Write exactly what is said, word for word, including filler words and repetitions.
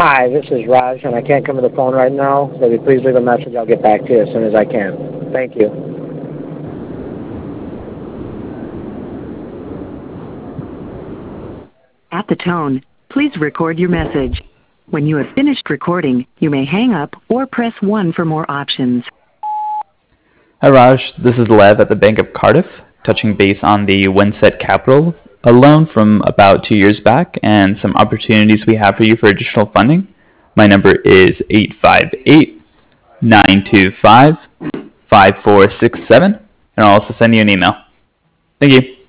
Hi, this is Raj, and I can't come to the phone right now, so if you please leave a message, I'll get back to you as soon as I can. Thank you. At the tone, please record your message. When you have finished recording, you may hang up or press one for more options. Hi Raj, this is Lev at the Bank of Cardiff, touching base on the Winset Capital, a loan from about two years back, and some opportunities we have for you for additional funding. My number is eight five eight, nine two five, five four six seven, and I'll also send you an email. Thank you.